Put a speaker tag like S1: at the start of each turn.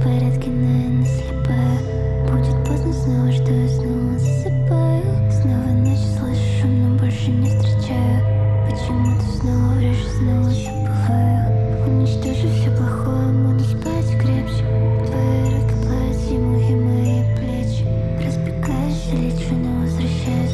S1: порядке, наверное, слепая. Будет поздно, снова жду и снова засыпаю. Снова ночь, слышу шум, но больше не встречаю. Почему ты снова врешь и снова забываю? Уничтожу все плохое, буду спать крепче. Твои руки плавят зиму и мои плечи. Разбегаюсь и лечу, но возвращаюсь.